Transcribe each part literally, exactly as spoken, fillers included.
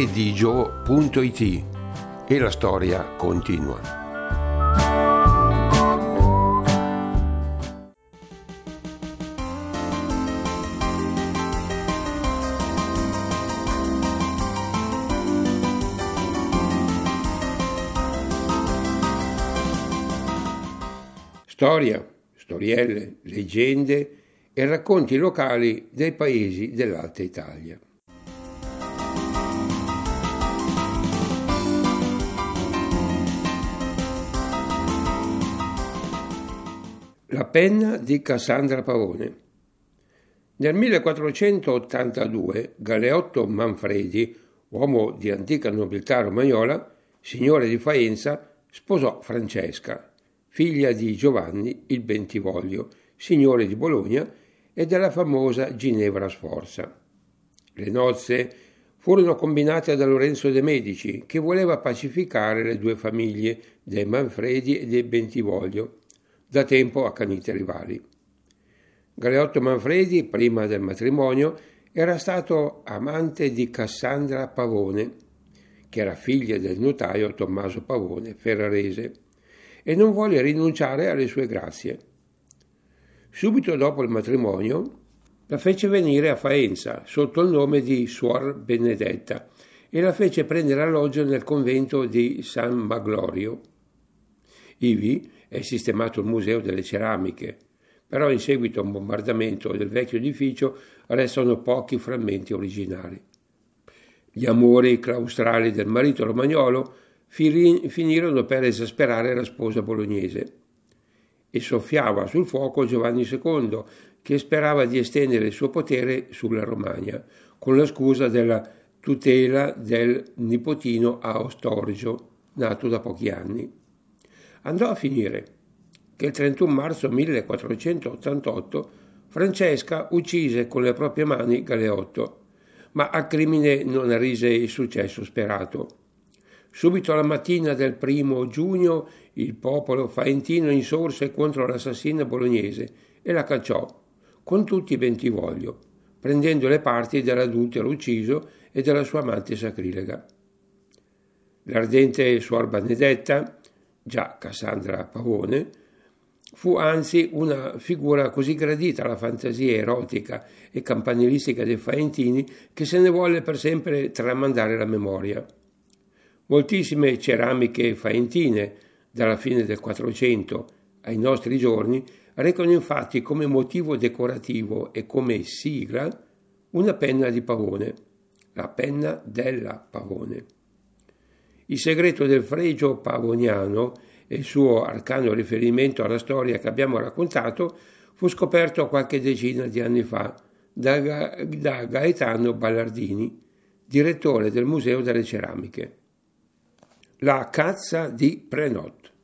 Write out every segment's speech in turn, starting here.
redigio punto it e la storia continua. Storia, storielle, leggende e racconti locali dei paesi dell'Alta Italia. La penna di Cassandra Pavone. Nel millequattrocentottantadue Galeotto Manfredi, uomo di antica nobiltà romagnola, signore di Faenza, sposò Francesca, figlia di Giovanni il Bentivoglio, signore di Bologna e della famosa Ginevra Sforza. Le nozze furono combinate da Lorenzo de' Medici, che voleva pacificare le due famiglie dei Manfredi e dei Bentivoglio, da tempo accanite rivali. Galeotto Manfredi, prima del matrimonio, era stato amante di Cassandra Pavone, che era figlia del notaio Tommaso Pavone, ferrarese, e non volle rinunciare alle sue grazie. Subito dopo il matrimonio la fece venire a Faenza sotto il nome di Suor Benedetta e la fece prendere alloggio nel convento di San Maglorio. Ivi è sistemato il Museo delle Ceramiche, però in seguito a un bombardamento del vecchio edificio restano pochi frammenti originali. Gli amori claustrali del marito romagnolo finirono per esasperare la sposa bolognese e soffiava sul fuoco Giovanni secondo, che sperava di estendere il suo potere sulla Romagna, con la scusa della tutela del nipotino Astorgio, nato da pochi anni. Andò a finire che il trentuno marzo millequattrocentottantotto Francesca uccise con le proprie mani Galeotto, ma al crimine non arrise il successo sperato. Subito alla mattina del primo giugno il popolo faentino insorse contro l'assassina bolognese e la cacciò, con tutti i Bentivoglio, prendendo le parti dell'adultero ucciso e della sua amante sacrilega. L'ardente Suor Benedetta, già Cassandra Pavone, fu anzi una figura così gradita alla fantasia erotica e campanilistica dei faentini che se ne volle per sempre tramandare la memoria. Moltissime ceramiche faentine, dalla fine del Quattrocento ai nostri giorni, recano infatti come motivo decorativo e come sigla una penna di Pavone, la penna della Pavone. Il segreto del fregio pavoniano e il suo arcano riferimento alla storia che abbiamo raccontato fu scoperto qualche decina di anni fa da, da Gaetano Ballardini, direttore del Museo delle Ceramiche. La caccia di Prenot.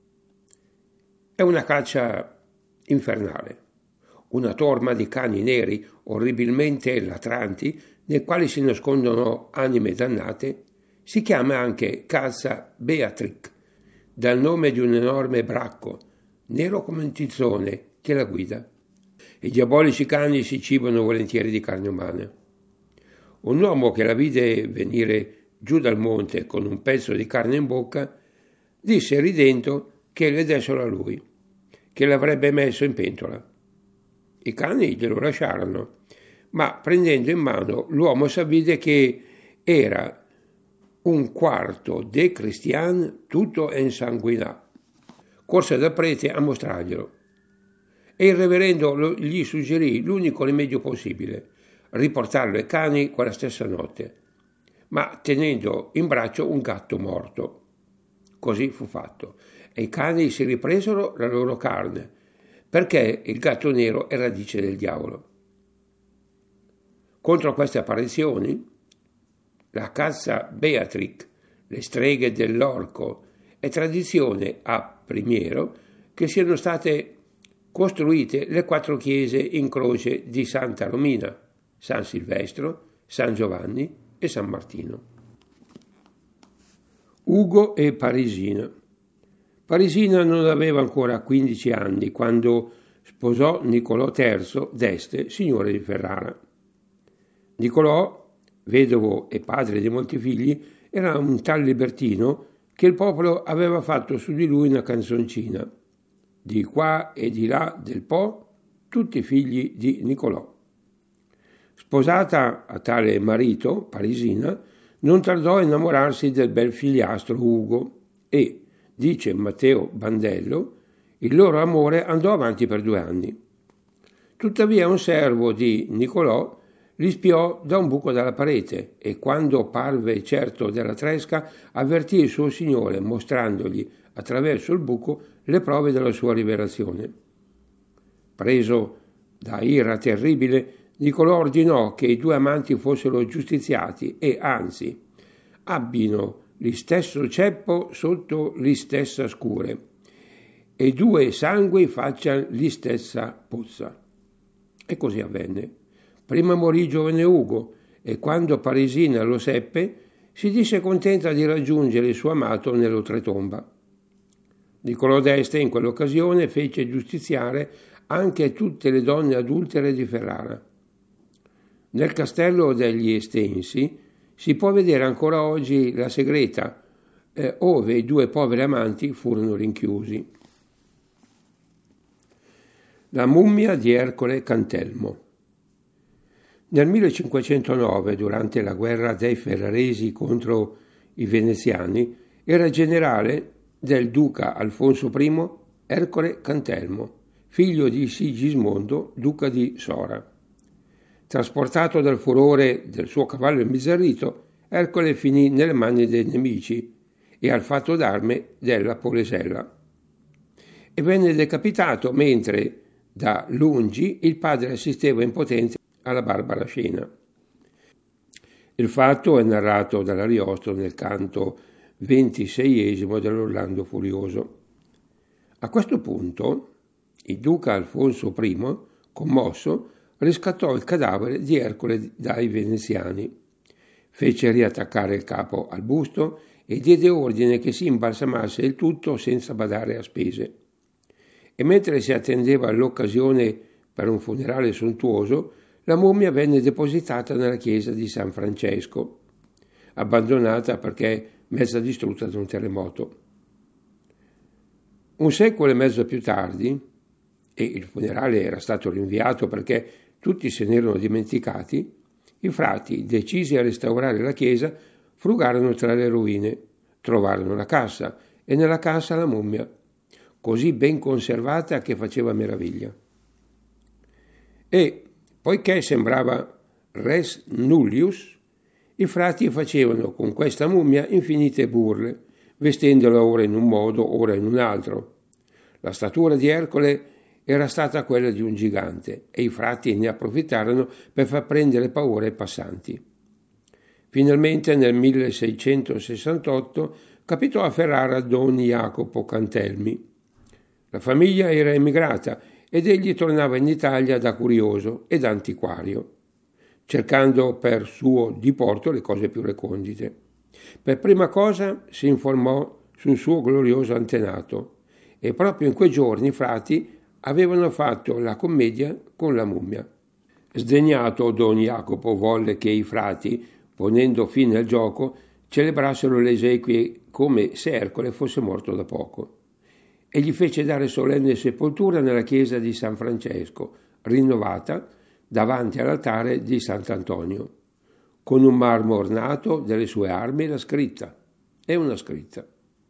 È una caccia infernale, una torma di cani neri orribilmente latranti nei quali si nascondono anime dannate. Si chiama anche caccia Beatrix, dal nome di un enorme bracco, nero come un tizzone, che la guida. I diabolici cani si cibano volentieri di carne umana. Un uomo che la vide venire giù dal monte con un pezzo di carne in bocca, disse ridendo che le dessero a lui, che l'avrebbe messo in pentola. I cani glielo lasciarono, ma prendendo in mano l'uomo s'avvide che era un quarto de Christian tutto insanguinato. Corse dal prete a mostrarglielo e il reverendo gli suggerì l'unico rimedio possibile, riportarlo ai cani quella stessa notte, ma tenendo in braccio un gatto morto. Così fu fatto e i cani si ripresero la loro carne, perché il gatto nero è radice del diavolo. Contro queste apparizioni, la caccia Beatrix, le streghe dell'orco, è tradizione a Primiero che siano state costruite le quattro chiese in croce di Santa Romina, San Silvestro, San Giovanni e San Martino. Ugo e Parisina. Parisina non aveva ancora quindici anni quando sposò Niccolò terzo d'Este, signore di Ferrara. Niccolò vedovo e padre di molti figli, era un tal libertino che il popolo aveva fatto su di lui una canzoncina. Di qua e di là del Po, tutti figli di Nicolò. Sposata a tale marito, Parisina, non tardò a innamorarsi del bel figliastro Ugo e, dice Matteo Bandello, il loro amore andò avanti per due anni. Tuttavia un servo di Nicolò li spiò da un buco della parete e quando parve certo della tresca avvertì il suo signore mostrandogli attraverso il buco le prove della sua rivelazione. Preso da ira terribile, Nicolò ordinò che i due amanti fossero giustiziati e, anzi, abbino l'istesso ceppo sotto l'istessa scure e due sangui faccian l'istessa puzza. E così avvenne. Prima morì giovane Ugo e quando Parisina lo seppe, si disse contenta di raggiungere il suo amato nell'oltretomba. Niccolò d'Este in quell'occasione fece giustiziare anche tutte le donne adultere di Ferrara. Nel castello degli Estensi si può vedere ancora oggi la segreta, eh, ove i due poveri amanti furono rinchiusi. La mummia di Ercole Cantelmo. Nel millecinquecentonove, durante la guerra dei Ferraresi contro i veneziani, era generale del duca Alfonso I Ercole Cantelmo, figlio di Sigismondo, duca di Sora. Trasportato dal furore del suo cavallo imbizzarrito, Ercole finì nelle mani dei nemici e al fatto d'arme della Polesella. E venne decapitato mentre, da lungi, il padre assisteva impotente alla barbara scena. Il fatto è narrato dall'Ariosto nel canto ventiseiesimo dell'Orlando Furioso. A questo punto, il duca Alfonso I, commosso, riscattò il cadavere di Ercole dai veneziani. Fece riattaccare il capo al busto e diede ordine che si imbalsamasse il tutto senza badare a spese. E mentre si attendeva l'occasione per un funerale sontuoso, la mummia venne depositata nella chiesa di San Francesco, abbandonata perché mezza distrutta da un terremoto. Un secolo e mezzo più tardi, e il funerale era stato rinviato perché tutti se ne erano dimenticati, i frati, decisi a restaurare la chiesa, frugarono tra le rovine, trovarono la cassa e nella cassa la mummia, così ben conservata che faceva meraviglia. E, poiché sembrava res nullius, i frati facevano con questa mummia infinite burle, vestendola ora in un modo, ora in un altro. La statura di Ercole era stata quella di un gigante e i frati ne approfittarono per far prendere paura ai passanti. Finalmente nel milleseicentosessantotto capitò a Ferrara don Jacopo Cantelmi. La famiglia era emigrata ed egli tornava in Italia da curioso ed antiquario, cercando per suo diporto le cose più recondite. Per prima cosa si informò sul suo glorioso antenato e proprio in quei giorni i frati avevano fatto la commedia con la mummia. Sdegnato don Jacopo volle che i frati, ponendo fine al gioco, celebrassero le esequie come se Ercole fosse morto da poco e gli fece dare solenne sepoltura nella chiesa di San Francesco, rinnovata davanti all'altare di Sant'Antonio, con un marmo ornato delle sue armi e la scritta, e una scritta.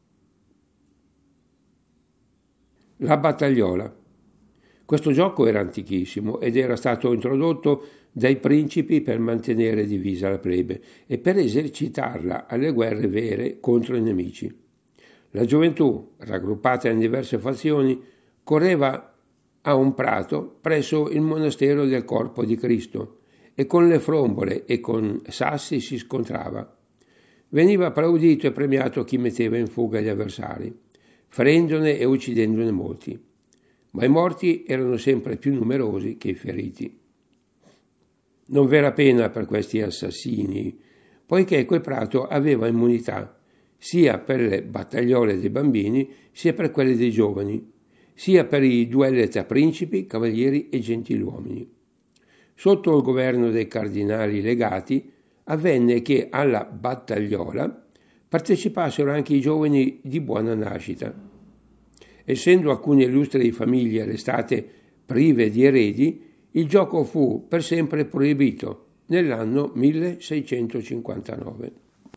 La battagliola. Questo gioco era antichissimo ed era stato introdotto dai principi per mantenere divisa la plebe e per esercitarla alle guerre vere contro i nemici. La gioventù, raggruppata in diverse fazioni, correva a un prato presso il monastero del Corpo di Cristo e con le frombole e con sassi si scontrava. Veniva applaudito e premiato chi metteva in fuga gli avversari, ferendone e uccidendone molti, ma i morti erano sempre più numerosi che i feriti. Non v'era pena per questi assassini, poiché quel prato aveva immunità sia per le battagliole dei bambini, sia per quelle dei giovani, sia per i duelli tra principi, cavalieri e gentiluomini. Sotto il governo dei cardinali legati, avvenne che alla battagliola partecipassero anche i giovani di buona nascita. Essendo alcune illustri famiglie restate prive di eredi, il gioco fu per sempre proibito nell'anno milleseicentocinquantanove.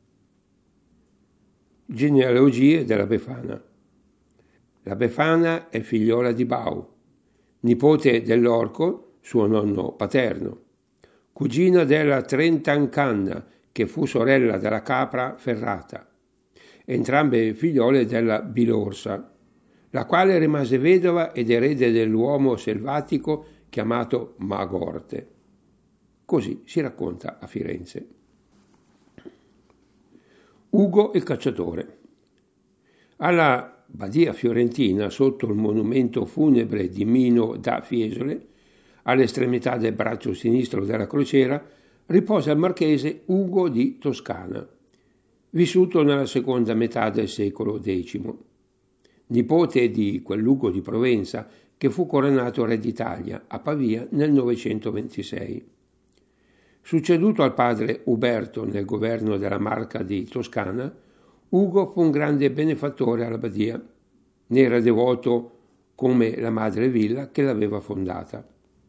Genealogie della Befana. La Befana è figliola di Bau, nipote dell'Orco, suo nonno paterno, cugina della Trentancanna, che fu sorella della capra Ferrata, entrambe figliole della Bilorsa, la quale rimase vedova ed erede dell'uomo selvatico chiamato Magorte. Così si racconta a Firenze. Ugo il cacciatore. Alla Badia fiorentina, sotto il monumento funebre di Mino da Fiesole, all'estremità del braccio sinistro della crociera, riposa il marchese Ugo di Toscana, vissuto nella seconda metà del secolo decimo, nipote di quell'Ugo di Provenza che fu coronato re d'Italia a Pavia nel novecentoventisei. Succeduto al padre Uberto nel governo della Marca di Toscana, Ugo fu un grande benefattore alla Badia. Ne era devoto come la madre villa che l'aveva fondata.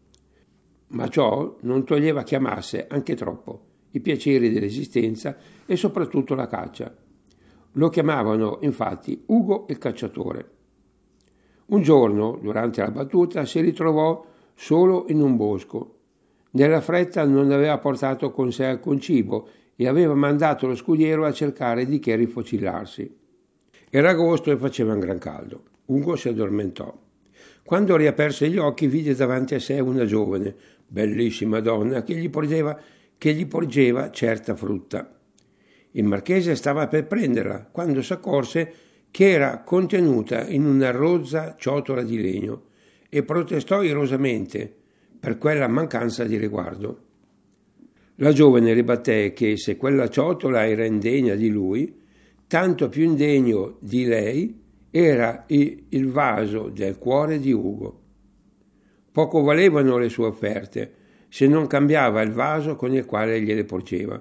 Ma ciò non toglieva che amasse anche troppo i piaceri dell'esistenza e soprattutto la caccia. Lo chiamavano infatti Ugo il cacciatore. Un giorno, durante la battuta, si ritrovò solo in un bosco. Nella fretta non aveva portato con sé alcun cibo e aveva mandato lo scudiero a cercare di che rifocillarsi. Era agosto e faceva un gran caldo. Ugo si addormentò. Quando riaperse gli occhi vide davanti a sé una giovane, bellissima donna che gli porgeva, che gli porgeva certa frutta. Il marchese stava per prenderla quando s'accorse che era contenuta in una rozza ciotola di legno e protestò irosamente per quella mancanza di riguardo. La giovane ribatté che se quella ciotola era indegna di lui, tanto più indegno di lei era il vaso del cuore di Ugo. Poco valevano le sue offerte se non cambiava il vaso con il quale gliele porgeva.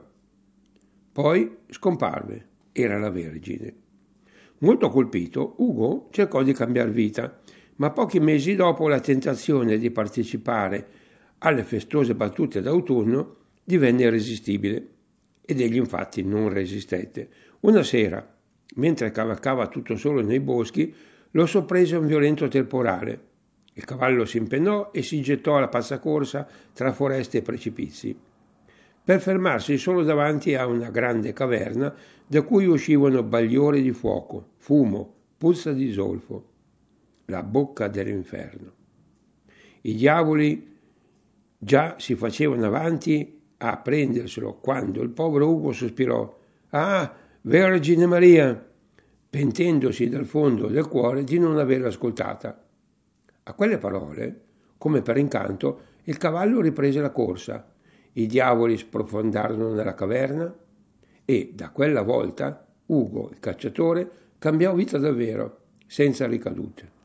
Poi scomparve, era la Vergine. Molto colpito, Ugo cercò di cambiar vita, ma pochi mesi dopo la tentazione di partecipare alle festose battute d'autunno divenne irresistibile ed egli infatti non resistette. Una sera, mentre cavalcava tutto solo nei boschi, lo sorprese un violento temporale. Il cavallo si impennò e si gettò alla passacorsa tra foreste e precipizi, per fermarsi solo davanti a una grande caverna da cui uscivano bagliori di fuoco, fumo, puzza di zolfo, la bocca dell'inferno. I diavoli già si facevano avanti a prenderselo quando il povero Ugo sospirò: «Ah, Vergine Maria!», pentendosi dal fondo del cuore di non averla ascoltata. A quelle parole, come per incanto, il cavallo riprese la corsa, i diavoli sprofondarono nella caverna e da quella volta Ugo, il cacciatore, cambiò vita davvero, senza ricadute.